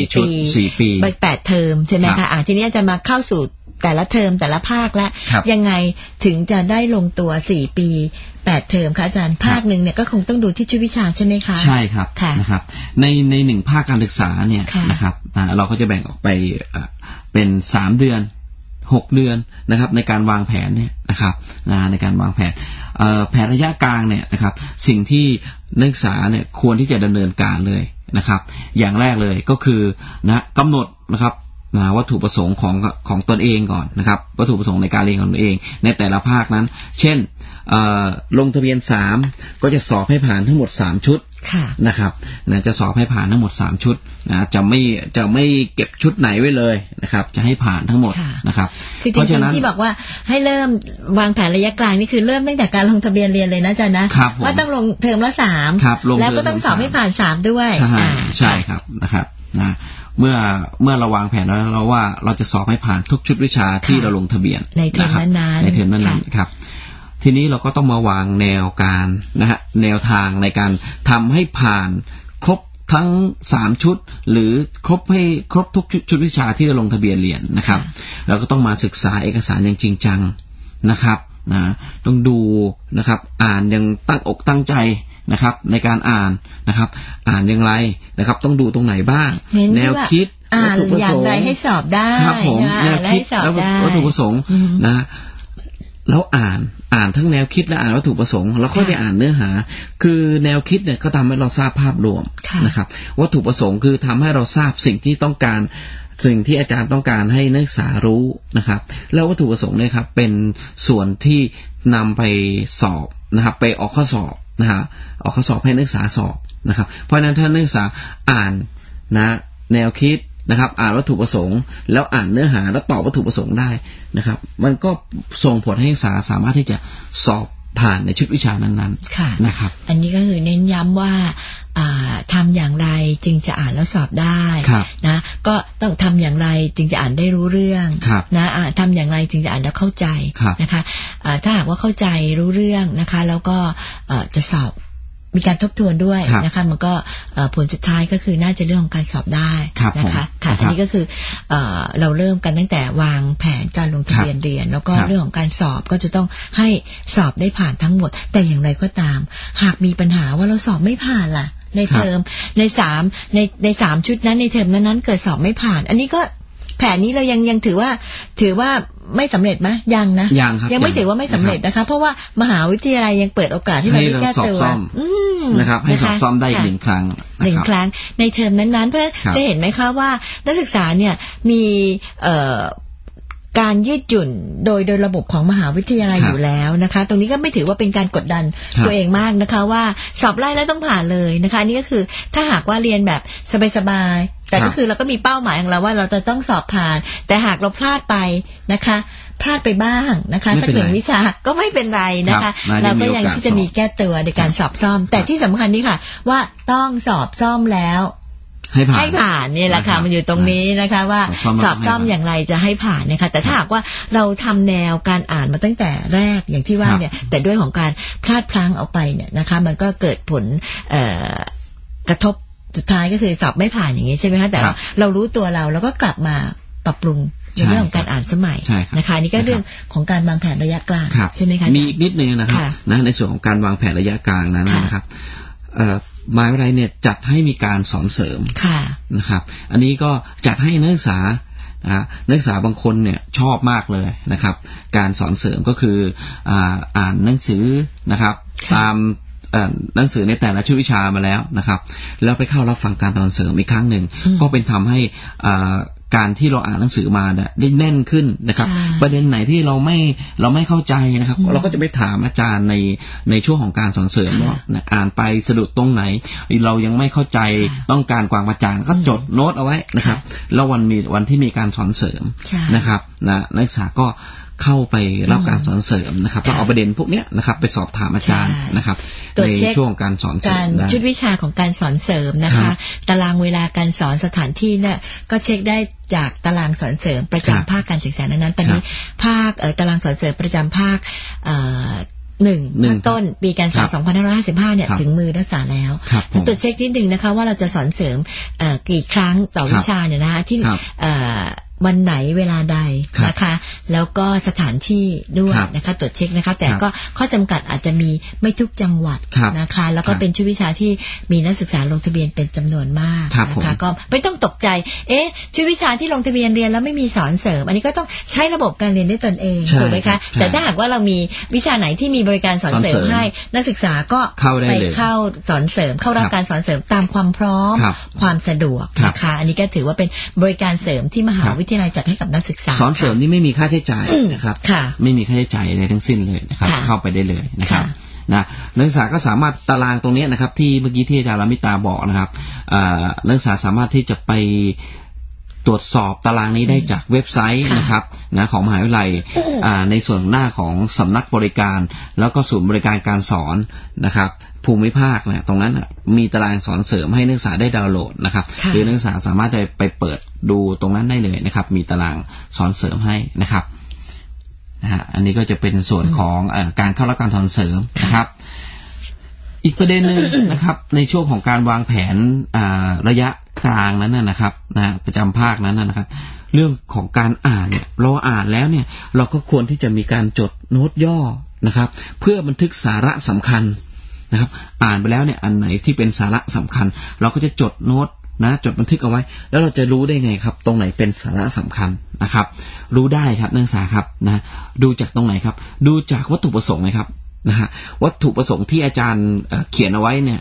4 ปี8 เทอมใช่ไหมคะทีนี้จะมาเข้าสู่แต่ละเทอมแต่ละภาคแล้วยังไงถึงจะได้ลงตัว4 ปี8 เทอมคะอาจารย์ภาคหนึ่งเนี่ยก็คงต้องดูที่ชุดวิชาใช่ไหมคะใช่ครับนะครับใน1 ภาคการศึกษาเนี่ยนะครับเราก็จะแบ่งออกไปเป็น3 เดือน6 เดือนนะครับในการวางแผนเนี่ยนะครับในการวางแผนแผนระยะกลางเนี่ยนะครับสิ่งที่นักศึกษาเนี่ยควรที่จะดำเนินการเลยนะครับอย่างแรกเลยก็คือนะกำหนดนะครับวัตถุประสงค์ของตนเองก่อนนะครับวัตถุประสงค์ในการเรียนของตนเองในแต่ละภาคนั้นเช่นลงทะเบียน3ก็จะสอบให้ผ่านทั้งหมด3 ชุดนะครับจะสอบให้ผ่านทั้งหมด3 ชุดนะจะไม่เก็บชุดไหนไว้เลยนะครับจะให้ผ่านทั้งหมดนะครับเพราะฉะนั้นที่บอกว่าให้เริ่มวางแผนระยะกลางนี่คือเริ่มตั้งแต่การลงทะเบียนเรียนเลยนะจ๊ะนะว่าต้องลงเทอมละ3แล้วก็ต้องสอบให้ผ่าน3ด้วยใช่ครับนะครับนะเมื่อเราวางแผนแล้วเราว่าเราจะสอบให้ผ่านทุกชุดวิชาที่เราลงทะเบียนในเทอมนั้นครับทีนี้เราก็ต้องมาวางแนวการนะฮะแนวทางในการทำให้ผ่านครบทั้ง3 ชุดหรือครบทุกชุดวิชาที่เราลงทะเบียนเรียนนะครับเราก็ต้องมาศึกษาเอกสารอย่างจริงจังนะครับต้องดูนะครับอ่านอย่างตั้งอกตั้งใจนะครับในการอ่านนะครับอ่านอย่างไรนะครับต้องดูตรงไหนบ้างแนวคิดวัตถุประสงค์ให้สอบได้ครับผมแนวคิดแล้ววัตถุประสงค์นะแล้วอ่านทั้งแนวคิดและอ่านวัตถุประสงค์แล้วค่อยไปอ่านเนื้อหาคือแนวคิดเนี่ยก็ทำให้เราทราบภาพรวมนะครับวัตถุประสงค์คือทำให้เราทราบสิ่งที่ต้องการสิ่งที่อาจารย์ต้องการให้นักศึกษารู้นะครับแล้ววัตถุประสงค์เนี่ยครับเป็นส่วนที่นำไปสอบนะครับไปออกข้อสอบนะฮะออกข้อสอบให้นักศึกษาสอบนะครับเพราะฉะนั้นถ้านักศึกษาอ่านนะแนวคิดนะครับอ่านวัตถุประสงค์แล้วอ่านเนื้อหาแล้วตอบวัตถุประสงค์ได้นะครับมันก็ส่งผลให้นักศึกษาสามารถที่จะสอบผ่านในชุดวิชานั้นๆนะครับอันนี้ก็คือเน้นย้ำว่าทำอย่างไรจึงจะอ่านแล้วสอบได้นะก็ต้องทำอย่างไรจึงจะอ่านได้รู้เรื่องนะทำอย่างไรจึงจะอ่านแล้วเข้าใจนะคะถ้าหากว่าเข้าใจรู้เรื่องนะคะแล้วก็จะสอบมีการทบทวนด้วยนะคะมันก็ผลสุดท้ายก็คือน่าจะเรื่องของการสอบได้นะคะค่ะอันนี้ก็คือเราเริ่มกันตั้งแต่วางแผนการลงทะเบียนเรียนแล้วก็เรื่องของการสอบก็จะต้องให้สอบได้ผ่านทั้งหมดแต่อย่างไรก็ตามหากมีปัญหาว่าเราสอบไม่ผ่านล่ะในเทอมใน3 ชุดนั้นในเทอมนั้นเกิดสอบไม่ผ่านอันนี้ก็แผนนี้เรายังถือว่าไม่สำเร็จไหมยังนะยังไม่ถือว่าไม่สำเร็จนะคะเพราะว่ามหาวิทยาลัยยังเปิดโอกาสให้เราได้แก้ตัวนะครับให้สอบซ่อมได้อีก1 ครั้ง 1 ครั้งในเทอมนั้นๆเพื่อจะเห็นไหมคะว่านักศึกษาเนี่ยมีการยืดหยุ่นโดยระบบของมหาวิทยาลัยอยู่แล้วนะคะตรงนี้ก็ไม่ถือว่าเป็นการกดดันตัวเองมากนะคะว่าสอบไล่แล้วต้องผ่านเลยนะคะนี่ก็คือถ้าหากว่าเรียนแบบสบายๆแต่ก็คือเราก็มีเป้าหมายของเราว่าเราจะต้องสอบผ่านแต่หากเราพลาดไปนะคะพลาดไปบ้างนะคะสัก1 วิชาก็ไม่เป็นไรนะคะเราก็ยังที่จะมีแก้ตัวในการสอบซ่อมแต่ที่สำคัญนี่ค่ะว่าต้องสอบซ่อมแล้วให้ผ่านนี่แหละค่ะมันอยู่ตรงนี้นะคะว่าสอบซ่อมอย่างไรจะให้ผ่านนะคะแต่ถ้าหากว่าเราทำแนวการอ่านมาตั้งแต่แรกอย่างที่ว่าเนี่ยแต่ด้วยของการพลาดพลั้งออกไปเนี่ยนะคะมันก็เกิดผลกระทบสุดท้ายก็คือสอบไม่ผ่านอย่างนี้ใช่ไหมคะแต่เรารู้ตัวเราแล้วก็กลับมาปรับปรุงในเรื่องของการอ่านสมัยนะคะนี่ก็เรื่องของการวางแผนระยะกลางใช่ไหมคะมีนิดนึงนะครับนะในส่วนของการวางแผนระยะกลางนั้นนะครับมหาวิทยาลัยเนี่ยจัดให้มีการสอนเสริมนะครับอันนี้ก็จัดให้นักศึกษานักศึกษาบางคนเนี่ยชอบมากเลยนะครับการสอนเสริมก็คืออ่านหนังสือนะครับตามหนังสือในแต่ละชุดวิชามาแล้วนะครับแล้วไปเข้ารับฟังการสอนเสริมอีกครั้งหนึ่งก็เป็นทำให้การที่เราอ่านหนังสือมาเนี่ยได้แน่นขึ้นนะครับประเด็นไหนที่เราไม่เข้าใจนะครับเราก็จะไปถามอาจารย์ในช่วงของการสอนเสริมว่าอ่านไปสะดุดตรงไหนเรายังไม่เข้าใจต้องการความกระจ่างก็จดโน้ตเอาไว้นะครับแล้ววันที่มีการสอนเสริมนะครับนักศึกษาก็เข้าไปรับการสอนเสริมนะครับแล้วเอาประเด็นพวกนี้นะครับไปสอบถามอาจารย์นะครับในช่วงการสอนเสริมชุดวิชาของการสอนเสริมนะคะตารางเวลาการสอนสถานที่เนี่ยก็เช็คได้จากตารางสอนเสริมประจำภาคการศึกษานั้นตอนนี้ภาคตารางสอนเสริมประจำภาคหนึ่งต้นปีการศึกษา 2555 เนี่ยถึงมือนักศึกษาแล้วตรวจเช็คนิดนึงนะคะว่าเราจะสอนเสริมกี่ครั้งต่อวิชาเนี่ยนะคะที่วันไหนเวลาใดนะคะแล้วก็สถานที่ด้วยนะคะตรวจเช็คนะคะแต่ก็ข้อจำกัดอาจจะมีไม่ทุกจังหวัดนะคะแล้วก็เป็นชุดวิชาที่มีนักศึกษาลงทะเบียนเป็นจำนวนมากนะคะก็ไม่ต้องตกใจชุดวิชาที่ลงทะเบียนเรียนแล้วไม่มีสอนเสริมอันนี้ก็ต้องใช้ระบบการเรียนด้วยตนเองถูกไหมคะแต่ถ้าหากว่าเรามีวิชาไหนที่มีบริการสอนเสริมให้นักศึกษาก็ไปเข้าสอนเสริมเข้ารับการสอนเสริมตามความพร้อมความสะดวกนะคะอันนี้ก็ถือว่าเป็นบริการเสริมที่มหาวิทยาลัยจัดให้กับนักศึกษาสอนเสริมนี่ไม่มีค่าใช้จ่ายนะครับไม่มีค่าใช้จ่ายอะไรทั้งสิ้นเลยนะครับเข้าไปได้เลยนะครับนักศึกษาก็สามารถตารางตรงนี้นะครับที่เมื่อกี้ที่อาจารย์รามิตาบอกนะครับนักศึกษาสามารถที่จะไปตรวจสอบตารางนี้ได้จากเว็บไซต์นะครับของมหาวิทยาลัยในส่วนหน้าของสำนักบริการแล้วก็ศูนย์บริการการสอนนะครับภูมิภาคเนี่ยตรงนั้นมีตารางสอนเสริมให้นักศึกษาได้ดาวน์โหลดนะครับหรือนักศึกษาสามารถไปเปิดดูตรงนั้นได้เลยนะครับมีตารางสอนเสริมให้นะครับอันนี้ก็จะเป็นส่วนของการเข้ารับการสอนเสริมนะครับอีกประเด็นหนึ่งนะครับในช่วงของการวางแผนระยะกลางนั้นนะครับประจำภาคนั้นนะครับเรื่องของการอ่านเนี่ยเราอ่านแล้วเนี่ยเราก็ควรที่จะมีการจดโน้ตย่อนะครับเพื่อบันทึกสาระสำคัญนะครับอ่านไปแล้วเนี่ยอันไหนที่เป็นสาระสำคัญเราก็จะจดโน้ตจดบันทึกเอาไว้แล้วเราจะรู้ได้ไงครับตรงไหนเป็นสาระสำคัญนะครับรู้ได้ครับนักศึกษาครับดูจากตรงไหนครับดูจากวัตถุประสงค์นะครับวัตถุประสงค์ที่อาจารย์เขียนเอาไว้เนี่ย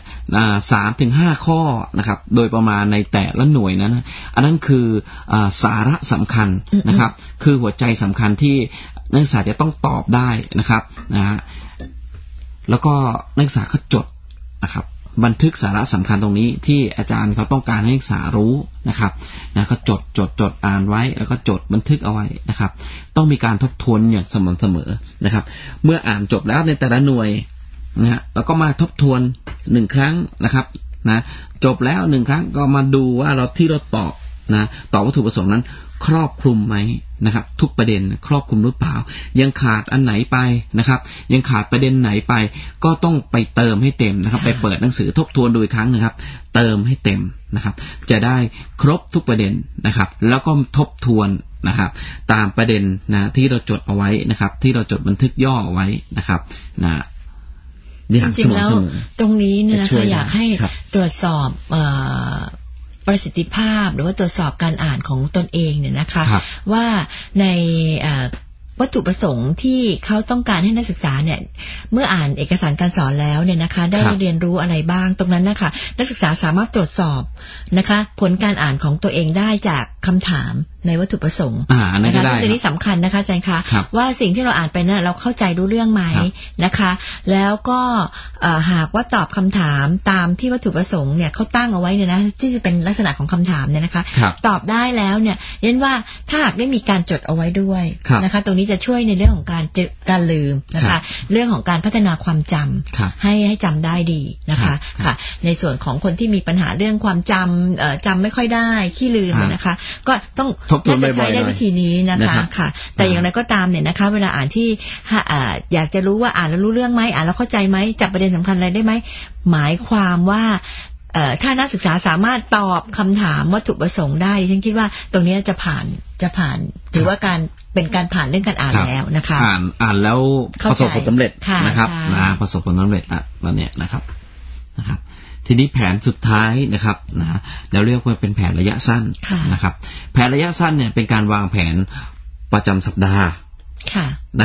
3-5 ข้อนะครับโดยประมาณในแต่ละหน่วยนั้นอันนั้นคือสาระสำคัญนะครับคือหัวใจสำคัญที่นักศึกษาจะต้องตอบได้นะครับแล้วก็นักศึกษาก็จดนะครับบันทึกสาระสำคัญตรงนี้ที่อาจารย์เขาต้องการให้นักศึกษารู้นะครับก็จดอ่านไว้แล้วก็จดบันทึกเอาไว้นะครับต้องมีการทบทวนอย่างสม่ำเสมอนะครับเมื่ออ่านจบแล้วในแต่ละหน่วยแล้วก็มาทบทวน1ครั้งนะครับจบแล้ว1ครั้งก็มาดูว่าที่เราตอบตอบวัตถุประสงค์นั้นครอบคลุมไหมนะครับทุกประเด็นครอบคลุมหรือเปล่ายังขาดอันไหนไปนะครับยังขาดประเด็นไหนไปก็ต้องไปเติมให้เต็มนะครับไปเปิดหนังสือทบทวนดูอีกครั้งนะครับเติมให้เต็มนะครับจะได้ครบทุกประเด็นนะครับแล้วก็ทบทวนนะครับตามประเด็นที่เราจดเอาไว้นะครับที่เราจดบันทึกย่อเอาไว้นะครับจริงๆแล้วตรงนี้เนี่ยนะคะอยากให้ตรวจสอบประสิทธิภาพหรือว่าตรวจสอบการอ่านของตนเองเนี่ยนะคะว่าในวัตถุประสงค์ที่เขาต้องการให้นักศึกษาเนี่ยเมื่ออ่านเอกสารการสอนแล้วเนี่ยนะคะได้เรียนรู้อะไรบ้างตรงนั้นนะคะนักศึกษาสามารถตรวจสอบนะคะผลการอ่านของตัวเองได้จากคำถามในวัตถุประสงค์นะคะตรงนี้สำคัญนะคะอาจารย์คะว่าสิ่งที่เราอ่านไปนั้นเราเข้าใจรู้เรื่องไหมนะคะแล้วก็หากว่าตอบคำถามตามที่วัตถุประสงค์เนี่ยเขาตั้งเอาไว้เนี่ยนะที่จะเป็นลักษณะของคำถามเนี่ยนะคะตอบได้แล้วเนี่ยเรียนว่าถ้าหากได้มีการจดเอาไว้ด้วยนะคะตรงนี้จะช่วยในเรื่องของการลืมนะคะเรื่องของการพัฒนาความจำให้จำได้ดีนะคะค่ะในส่วนของคนที่มีปัญหาเรื่องความจำไม่ค่อยได้ขี้ลืมนะคะก็ต้องน่าจะใช้ได้วิธีนี้นะคะค่ะแต่อย่างไรก็ตามเนี่ยนะคะเวลาอ่านที่อยากจะรู้ว่าอ่านแล้วรู้เรื่องไหมอ่านแล้วเข้าใจไหมจับประเด็นสำคัญอะไรได้ไหมหมายความว่าถ้านักศึกษาสามารถตอบคำถามวัตถุประสงค์ได้ฉันคิดว่าตรงนี้จะผ่านถือว่าเป็นการผ่านเรื่องการอ่านแล้วนะคะอ่านแล้วประสบผลสำเร็จนะครับประสบผลสำเร็จแล้วเนี่ยนะครับทีนี้แผนสุดท้ายนะครับแล้วเรียกว่าเป็นแผนระยะสั้นนะครับแผนระยะสั้นเนี่ยเป็นการวางแผนประจำสัปดาห์นะครับ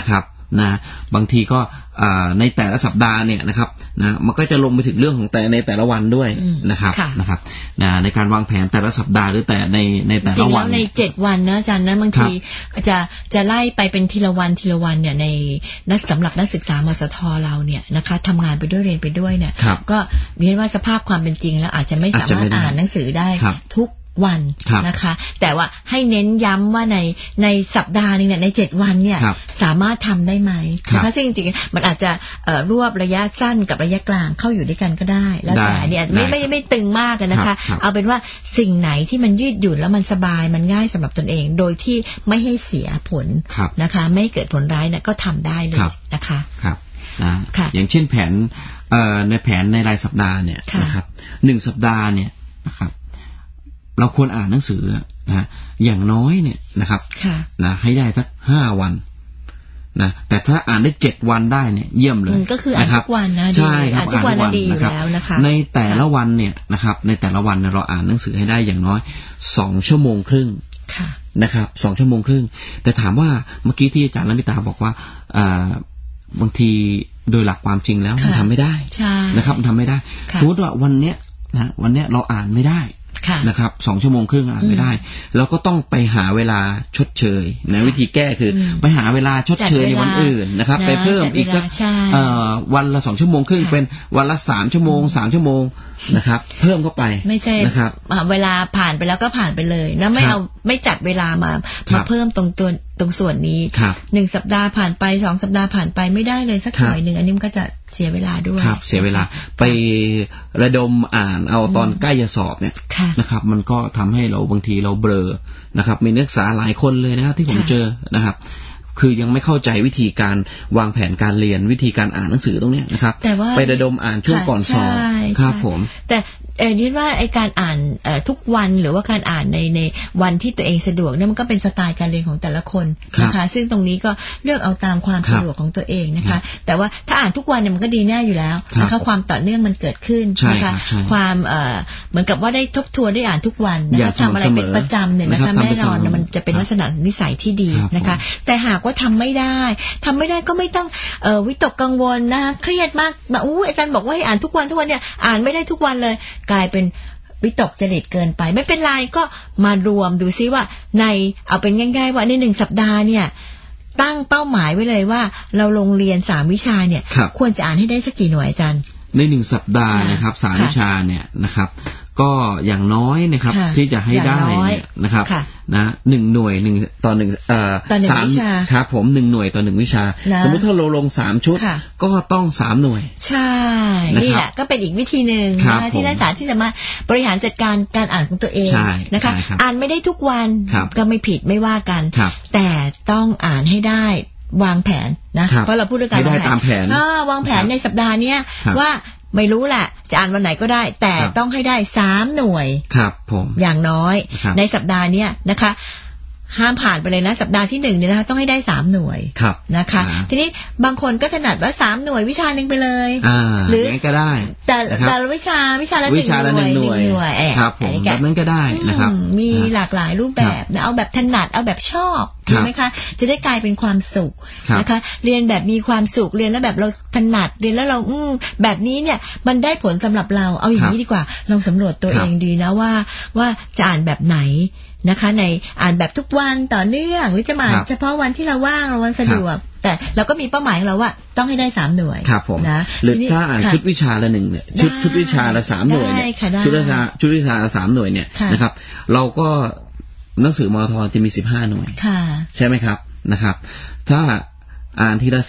นะบางทีก็ในแต่ละสัปดาห์เนี่ยนะครับนะมันก็จะลงไปถึงเรื่องของในแต่ละวันด้วยนะครับนะในการวางแผนแต่ละสัปดาห์หรือแต่ในแต่ละวันใน7วันนะอาจารย์นะบางทีจะไล่ไปเป็นทีละวันเนี่ยในสำหรับนักศึกษามสท.เราเนี่ยนะคะทำงานไปด้วยเรียนไปด้วยเนี่ยก็เรียนว่าสภาพความเป็นจริงแล้วอาจจะไม่สามารถอ่านหนังสือได้ทุกวันนะคะแต่ว่าให้เน้นย้ำว่าในสัปดาห์นึงเนี่ยใน7วันเนี่ยสามารถทำได้ไหมนะคะซึ่งจริงๆมันอาจจะรวบระยะสั้นกับระยะกลางเข้าอยู่ด้วยกันก็ได้แล้วแต่เนี่ยไม่ตึงมากกันนะคะเอาเป็นว่าสิ่งไหนที่มันยืดหยุ่นแล้วมันสบายมันง่ายสำหรับตนเองโดยที่ไม่ให้เสียผลนะคะไม่เกิดผลร้ายเนี่ยก็ทำได้เลยนะคะครับนะอย่างเช่นแผนในรายสัปดาห์เนี่ยนะครับ1สัปดาห์เนี่ยนะครับเราควรอ่านหนังสือนะอย่างน้อยเนี่ยนะครับนะให้ได้สัก5 วันนะแต่ถ้าอ่านได้7 วันได้เนี่ยเยี่ยมเลยก็คืออ่านทุกวันนะใช่ครับอ่านทุกวันดีแล้วนะคะในแต่ละวันเนี่ยนะครับในแต่ละวันเราอ่านหนังสือให้ได้อย่างน้อย2 ชั่วโมงครึ่งนะครับ2 ชั่วโมงครึ่งแต่ถามว่าเมื่อกี้ที่อาจารย์ลลิตาบอกว่าบางทีโดยหลักความจริงแล้วมันทำไม่ได้นะครับมันทำไม่ได้สมมติว่าวันเนี้ยเราอ่านไม่ได้นะครับ2 ชั่วโมงครึ่งอ่านไม่ได้เราก็ต้องไปหาเวลาชดเชยนะวิธีแก้คือไปหาเวลาชดเชยในวันอื่นนะครับไปเพิ่มอีกสักวันละ2 ชั่วโมงครึ่งเป็นวันละ3 ชั่วโมง3 ชั่วโมงนะครับเพิ่มเข้าไปไม่ใช่นะครับเวลาผ่านไปแล้วก็ผ่านไปเลยนะไม่จัดเวลามาเพิ่มตรงส่วนนี้1 สัปดาห์ผ่านไป2 สัปดาห์ผ่านไปไม่ได้เลยสักหน่อยนึงอันนี้มันก็จะเสียเวลาด้วยครับเสียเวลาไประดมอ่านเอาตอนใกล้จะสอบเนี่ยนะครับมันก็ทำให้เราบางทีเราเบลอนะครับมีนักศึกษาหลายคนเลยนะครับที่ผมเจอนะครับคือยังไม่เข้าใจวิธีการวางแผนการเรียนวิธีการอ่านหนังสือตรงนี้นะครับไประดมอ่านช่วงก่อนสอบครับผมแต่คิดว่าไอการอ่านทุกวันหรือว่าการอ่านในวันที่ตัวเองสะดวกเนี่ยมันก็เป็นสไตล์การเรียนของแต่ละคนนะคะซึ่งตรงนี้ก็เลือกเอาตามความสะดวกของตัวเองนะคะแต่ว่าถ้าอ่านทุกวันเนี่ยมันก็ดีแน่อยู่แล้วนะคะความต่อเนื่องมันเกิดขึ้นนะคะความเหมือนกับว่าได้ทบทวนได้อ่านทุกวันนะคะทำอะไรเป็นประจำเนี่ยนะคะแน่นอนมันจะเป็นลักษณะนิสัยที่ดีนะคะแต่หากว่าทำไม่ได้ก็ไม่ต้องวิตกกังวลนะคะเครียดมากแบบอาจารย์บอกว่าให้อ่านทุกวันเนี่ยอ่านไม่ได้ทุกวันเลยกลายเป็นวิตกจริตเกินไปไม่เป็นไรก็มารวมดูซิว่าเอาเป็นง่ายๆว่าใน1 สัปดาห์เนี่ยตั้งเป้าหมายไว้เลยว่าเราลงเรียน3 วิชาเนี่ยควรจะอ่านให้ได้สักกี่หน่วยอาจารย์ใน1 สัปดาห์นะครับ3 วิชาเนี่ยนะครับก็อย่างน้อยนะครับที่จะให้ได้นะครับนะ1 หน่วย1ต่อ1 วิชาครับผม1 หน่วยต่อ1 วิชาสมมุติถ้าเราลง3 ชุดก็ต้อง3 หน่วยใช่นี่แหละก็เป็นอีกวิธีนึงนะที่นักศึกษาที่จะมาบริหารจัดการการอ่านของตัวเองนะคะอ่านไม่ได้ทุกวันก็ไม่ผิดไม่ว่ากันแต่ต้องอ่านให้ได้วางแผนนะเพราะเราพูดเรื่องการวางแผนวางแผนในสัปดาห์นี้ว่าไม่รู้แหละจะอ่านวันไหนก็ได้แต่ต้องให้ได้3 หน่วยครับผมอย่างน้อยในสัปดาห์นี้นะคะห้ามผ่านไปเลยนะสัปดาห์ที่1เนี่ยนะคะต้องให้ได้3 หน่วยนะคะทีนี้บางคนก็ถนัดว่า3 หน่วยวิชานึงไปเลยหรือก็ได้แต่วิชาละ1 หน่วยครับผมแบบนั้นก็ได้นะครับมีหลากหลายรูปแบบเอาแบบถนัดเอาแบบชอบถูกไหมคะจะได้กลายเป็นความสุขนะคะเรียนแบบมีความสุขเรียนแล้วแบบเราถนัดเรียนแล้วเราแบบนี้เนี่ยมันได้ผลสำหรับเราเอาอย่างนี้ดีกว่าลองสำรวจตัวเองดีนะว่าจะอ่านแบบไหนนะคะในอ่านแบบทุกวันต่อเนื่องหรือจะมาเฉพาะวันที่เราว่างเราวันสะดวกแต่เราก็มีเป้าหมายของเราว่าต้องให้ได้3 หน่วยครับผมนะหรือถ้าอ่านชุดวิชาละ1เนี่ยชุดวิชาละ3 หน่วยเนี่ยชุดวิชาละ3 หน่วยเนี่ยนะครับเราก็หนังสือมท.จะมี15 หน่วยใช่ไหมครับนะครับถ้าอ่านทีละ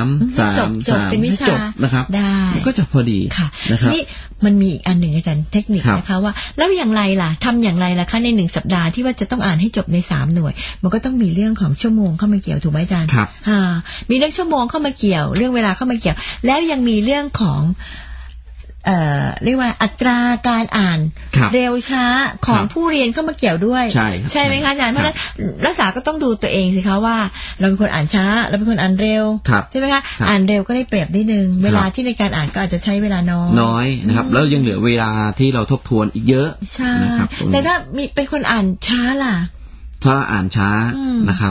3ให้จบนะครับก็จะพอดีนะครับนี่มันมีอีกอันหนึ่งอาจารย์เทคนิคนะคะว่าแล้วอย่างไรล่ะทำอย่างไรล่ะคะใน1 สัปดาห์ที่ว่าจะต้องอ่านให้จบใน3 หน่วยมันก็ต้องมีเรื่องของชั่วโมงเข้ามาเกี่ยวถูกไหมอาจารย์มีเรื่องชั่วโมงเข้ามาเกี่ยวเรื่องเวลาเข้ามาเกี่ยวแล้วยังมีเรื่องของเรียกว่าอัตราการอ่านเร็วช้าของผู้เรียนเข้ามาเกี่ยวด้วยใช่ไหมคะอาจารย์เพราะฉะนั้นนักศึกษาก็ต้องดูตัวเองสิคะว่าเราเป็นคนอ่านช้าเราเป็นคนอ่านเร็วใช่ไหมคะอ่านเร็วก็ได้เปรียบนิดนึงเวลาที่ในการอ่านก็อาจจะใช้เวลาน้อยนะครับแล้วยังเหลือเวลาที่เราทบทวนอีกเยอะใช่แต่ถ้ามีเป็นคนอ่านช้าล่ะถ้าอ่านช้านะครับ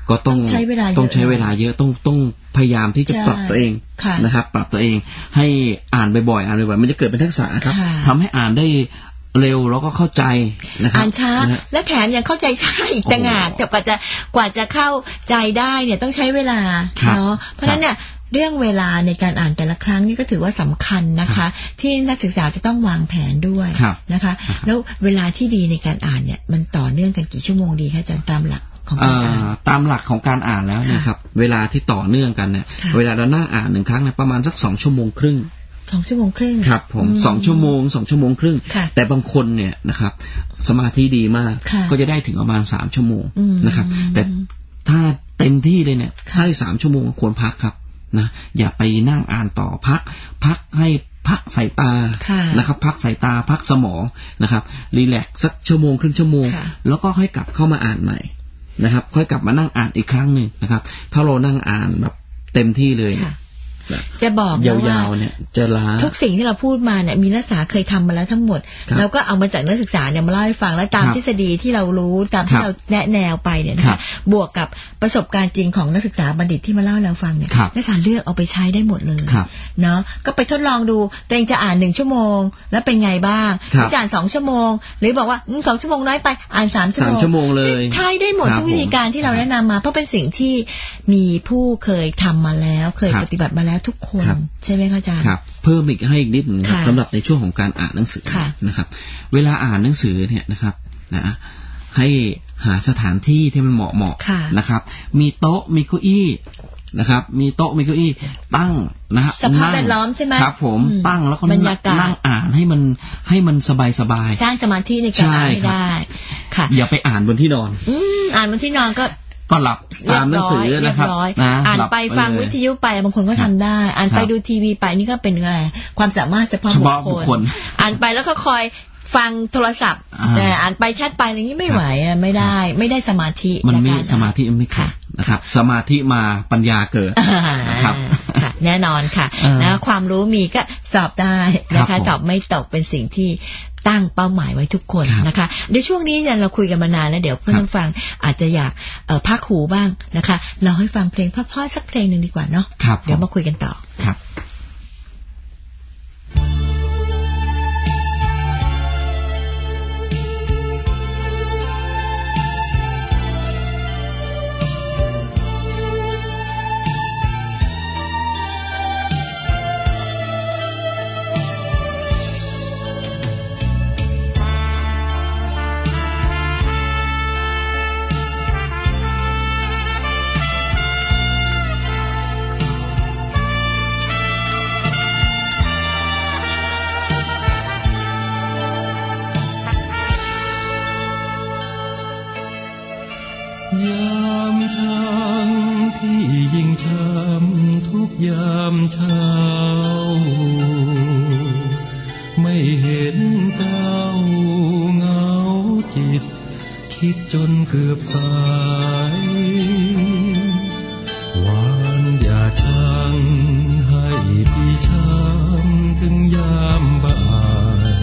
ก็ต้องใช้เวลาเยอะต้องพยายามที่จะปรับตัวเองนะครับปรับตัวเองให้อ่านบ่อยๆมันจะเกิดเป็นทักษะครับทำให้อ่านได้เร็วแล้วก็เข้าใจนะครับอ่านช้าและแถมยังเข้าใจช้าอีกต่างหากแต่กว่าจะเข้าใจได้เนี่ยต้องใช้เวลาเนาะเพราะฉะนั้นเนี่ยเรื่องเวลาในการอ่านแต่ละครั้งนี่ก็ถือว่าสำคัญนะคะที่นักศึกษาจะต้องวางแผนด้วยนะคะแล้วเวลาที่ดีในการอ่านเนี่ยมันต่อเนื่องกันกี่ชั่วโมงดีคะอาจารย์ตามหลักของการอ่านตามหลักของการอ่านแล้วนะครับเวลาที่ต่อเนื่องกันเนี่ยเวลาเรานั่งอ่าน1ครั้งเนี่ยประมาณสัก2 ชั่วโมงครึ่ง 2 ชั่วโมงครึ่งครับผม2 ชั่วโมง2 ชั่วโมงครึ่งแต่บางคนเนี่ยนะครับสมาธิดีมากก็จะได้ถึงประมาณ3 ชั่วโมงนะครับแต่ถ้าเต็มที่เลยเนี่ยถ้าได้3 ชั่วโมงควรพักครับนะอย่าไปนั่งอ่านต่อพักให้พักสายตานะครับพักสายตาพักสมองนะครับรีแลกซ์สักชั่วโมงครึ่งชั่วโมงแล้วก็ค่อยกลับเข้ามาอ่านใหม่นะครับค่อยกลับมานั่งอ่านอีกครั้งนึงนะครับถ้าเรานั่งอ่านแบบเต็มที่เลยจะบอกนะว่าทุกสิ่งที่เราพูดมาเนี่ยมีนักศึกษาเคยทำมาแล้วทั้งหมดแล้วก็เอามาจากนักศึกษาเนี่ยมาเล่าให้ฟังแล้วตามทฤษฎีที่เรารู้ตามที่เราแนะแนวไปเนี่ยนะคะบวกกับประสบการณ์จริงของนักศึกษาบัณฑิตที่มาเล่าให้เราฟังเนี่ยนักศึกษาเลือกเอาไปใช้ได้หมดเลยเนาะก็ไปทดลองดูตัวเองจะอ่าน1 ชั่วโมงแล้วเป็นไงบ้างจะอ่าน2 ชั่วโมงหรือบอกว่า2 ชั่วโมงน้อยไปอ่าน3 ชั่วโมงเลยใช้ได้หมดทุกวิธีการที่เราแนะนำมาเพราะเป็นสิ่งที่มีผู้เคยทำมาแล้วเคยปฏิบัติมาแล้วทุกคนใช่ไหมคะอาจารย์ครับเพิ่มอีกให้อีกนิดนึงสำหรับในช่วงของการอ่านหนังสือนะครับเวลาอ่านหนังสือเนี่ยนะครับนะให้หาสถานที่ที่มันเหมาะนะครับมีโต๊ะมีเก้าอี้นะครับมีโต๊ะมีเก้าอี้ตั้งนะฮะสภาพแวดล้อมใช่ไหมครับผมตั้งแล้วก็นั่งอ่านให้มันสบายสร้างสมาธิในการอ่านให้ได้ค่ะอย่าไปอ่านบนที่นอนอ่านบนที่นอนก็หลับตามหนังสือนะครับอ่านไปฟังวิทยุไปบางคนก็ทำได้อ่านไปดูทีวีไปนี่ก็เป็นอะไรความสามารถเฉพาะบุคคลอ่านไปแล้วก็คอยฟังโทรศัพท์แต่อ่านไปแชทไปอะไรนี้ไม่ไหวไม่ได้สมาธิมันไม่สมาธิไม่เกิดนะครับสมาธิมาปัญญาเกิดนะครับแน่นอนค่ะนะความรู้มีก็สอบได้นะคะสอบไม่ตกเป็นสิ่งที่ตั้งเป้าหมายไว้ทุกคนนะคะเดี๋ยวช่วงนี้เราคุยกันมานานแล้วเดี๋ยวเพื่อนฟังอาจจะอยากพักหูบ้างนะคะเราให้ฟังเพลงเพราะๆสักเพลงนึงดีกว่าเนาะเดี๋ยวมาคุยกันต่อครับจนเกือบสายหวานอย่าชังให้พี่ช้ำถึงยามบ่าย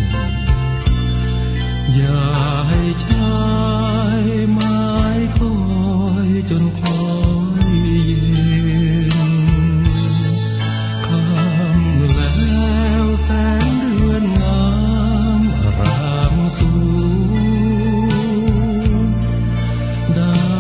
อย่าให้ชายไม้คอยจนคอยเย็นค่ำแล้วแสงเดือนงามอารามสูงดา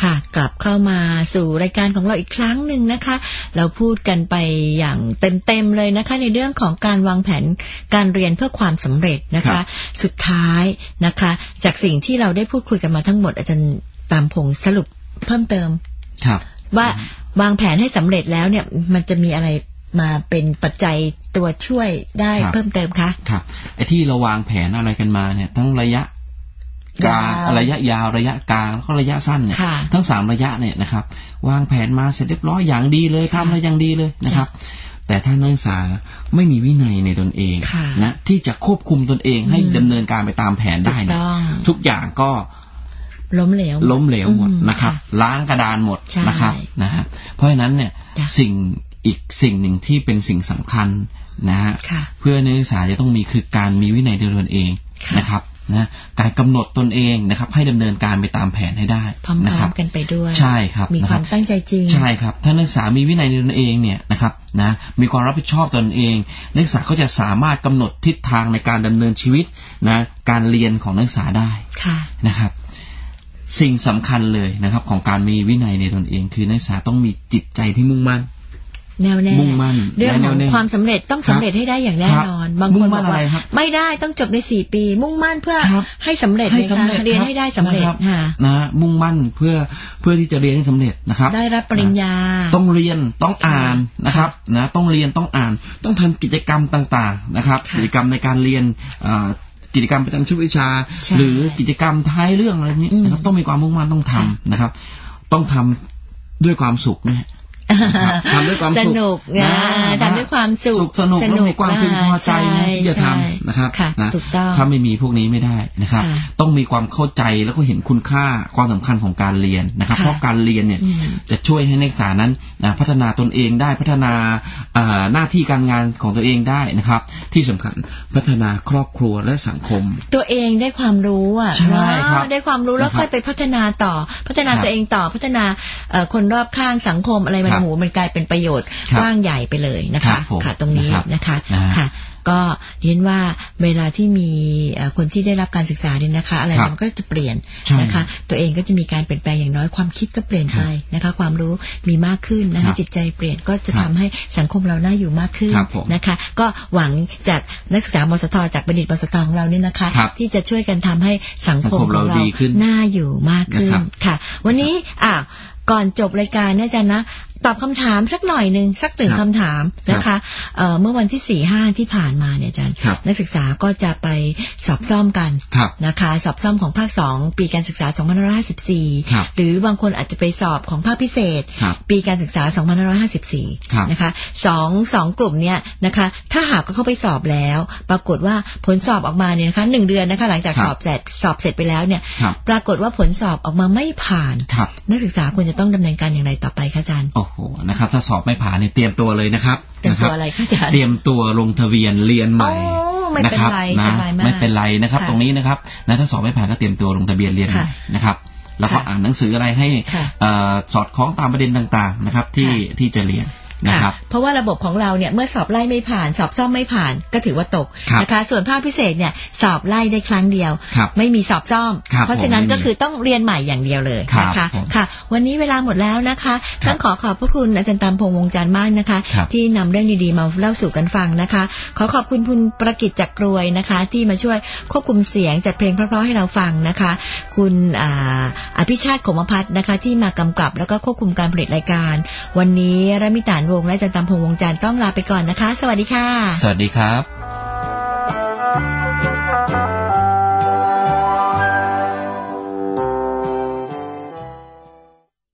ค่ะกลับเข้ามาสู่รายการของเราอีกครั้งหนึ่งนะคะเราพูดกันไปอย่างเต็มเลยนะคะในเรื่องของการวางแผนการเรียนเพื่อความสำเร็จนะคะสุดท้ายนะคะจากสิ่งที่เราได้พูดคุยกันมาทั้งหมดอาจารย์ตามพงษ์สรุปเพิ่มเติมว่าวางแผนให้สำเร็จแล้วเนี่ยมันจะมีอะไรมาเป็นปัจจัยตัวช่วยได้เพิ่มเติมคะครับไอ้ที่เราวางแผนอะไรกันมาเนี่ยทั้งระยะกลางระยะยาวระยะกลางแล้วก็ระยะสั้นเนี่ยทั้ง3ระยะเนี่ยนะครับวางแผนมาเสร็จเรียบร้อยอย่างดีเลยทำอะไรอย่างดีเลยนะครับแต่ถ้านักศึกษาไม่มีวินัยในตนเองนะที่จะควบคุมตนเองให้ดำเนินการไปตามแผนได้เนี่ยทุกอย่างก็ล้มเหลวหมดนะครับล้างกระดานหมดนะครับนะฮะเพราะฉะนั้นเนี่ยสิ่งหนึ่งที่เป็นสิ่งสำคัญนะฮะเพื่อนักศึกษาจะต้องมีคือการมีวินัยในตนเองนะครับนะการกำหนดตนเองนะครับให้ดำเนินการไปตามแผนให้ได้พร้อมๆกันไปด้วยใช่ครับมีความตั้งใจจริงใช่ครับถ้านักศึกษามีวินัยในตนเองเนี่ยนะครับนะมีความรับผิดชอบตนเองนักศึกษาก็จะสามารถกำหนดทิศทางในการดำเนินชีวิตนะการเรียนของนักศึกษาได้นะครับสิ่งสำคัญเลยนะครับของการมีวินัยในตนเองคือนักศึกษาต้องมีจิตใจที่มุ่งมั่นแน่วแน่มุ่งมั่นเรื่องของความสำเร็จต้องสำเร็จให้ได้อย่างแน่นอนบางคนบอกว่าไม่ได้ต้องจบใน4 ปีมุ่งมั่นเพื่อให้สำเร็จในการเรียนให้ได้สำเร็จนะมุ่งมั่นเพื่อที่จะเรียนให้สำเร็จนะครับได้รับปริญญาต้องเรียนต้องอ่านนะครับนะต้องเรียนต้องอ่านต้องทำกิจกรรมต่างๆนะครับกิจกรรมในการเรียนกิจกรรมประจำชุดวิชาหรือกิจกรรมท้ายเรื่องอะไรนี้นะครับต้องมีความมุ่งมั่นต้องทำนะครับต้องทำด้วยความสุขนะทำด้วยความสนุกนะทำด้วยความสุขสนุกแล้วมีความพึงพอใจที่จะทำนะครับนะถ้าไม่มีพวกนี้ไม่ได้นะครับต้องมีความเข้าใจแล้วก็เห็นคุณค่าความสำคัญของการเรียนนะครับเพราะการเรียนเนี่ยจะช่วยให้นักศึกษานั้นพัฒนาตนเองได้พัฒนาหน้าที่การงานของตัวเองได้นะครับที่สำคัญพัฒนาครอบครัวและสังคมตัวเองได้ความรู้ใช่ครับได้ความรู้แล้วค่อยไปพัฒนาต่อพัฒนาตัวเองต่อพัฒนาคนรอบข้างสังคมอะไรมันกลายเป็นประโยชน์กว้างใหญ่ไปเลยนะคะค่ะตรงนี้นะคะค่ะก็เรียนว่าเวลาที่มีคนที่ได้รับการศึกษาเนี่ยนะคะอะไรมันก็จะเปลี่ยนนะคะตัวเองก็จะมีการเปลี่ยนแปลงอย่างน้อยความคิดก็เปลี่ยนไปนะคะความรู้มีมากขึ้นนะคะจิตใจเปลี่ยนก็จะทำให้สังคมเราน่าอยู่มากขึ้นนะคะก็หวังจากนักศึกษามสทจากบัณฑิตมสทของเราเนี่ยนะคะที่จะช่วยกันทำให้สังคมของเราน่าอยู่มากขึ้นค่ะวันนี้ก่อนจบรายการเนี่ยอาจารย์นะตอบคำถามสักหน่อยนึงสัก1คำถามนะคะเมื่อวันที่ 4-5 ที่ผ่านมาเนี่ยอาจารย์นักศึกษาก็จะไปสอบซ่อมกันนะคะสอบซ่อมของภาค2ปีการศึกษา2554หรือบางคนอาจจะไปสอบของภาคพิเศษปีการศึกษา2554นะคะ2กลุ่มเนี้ยนะคะถ้าหากเขาไปสอบแล้วปรากฏว่าผลสอบออกมาเนี่ยนะคะ1เดือนนะคะหลังจากสอบเสร็จไปแล้วเนี่ยปรากฏว่าผลสอบออกมาไม่ผ่านนักศึกษาควรจะต้องดำเนินการอย่างไรต่อไปคะอาจารย์โอ้โหนะครับถ้าสอบไม่ผ่านเนี่ยเตรียมตัวเลยนะครับเตรียมตัวอะไรคะอาจารย์เตรียมตัวลงทะเบียนเรียนใหม่นะครับนะไม่เป็นไรนะครับตรงนี้นะครับนะถ้าสอบไม่ผ่านก็เตรียมตัวลงทะเบียนเรียนใหม่นะครับแล้วก็อ่านหนังสืออะไรให้สอดคล้องตามประเด็นต่างๆนะครับที่จะเรียนนะครับเพราะว่าระบบของเราเนี่ยเมื่อสอบไล่ไม่ผ่านสอบซ่อมไม่ผ่านก็ถือว่าตกนะคะส่วนภาคพิเศษเนี่ยสอบไล่ได้ครั้งเดียวไม่มีสอบซ่อมเพราะฉะนั้นก็คือต้องเรียนใหม่อย่างเดียวเลยนะคะค่ะวันนี้เวลาหมดแล้วนะคะต้องขอบพระคุณอาจารย์ตามพงษ์วงศ์จันทร์มากนะคะที่นำเรื่องดีๆมาเล่าสู่กันฟังนะคะขอบคุณคุณประกิตจักรกรวยนะคะที่มาช่วยควบคุมเสียงจัดเพลงเพราะๆให้เราฟังนะคะคุณอภิชาติขมภัทรนะคะที่มากำกับแล้วก็ควบคุมการผลิตรายการวันนี้ระมิตานวงและอาจารย์ตามพงษ์วงศ์จันทร์ต้องลาไปก่อนนะคะสวัสดีค่ะสวัสดีครับ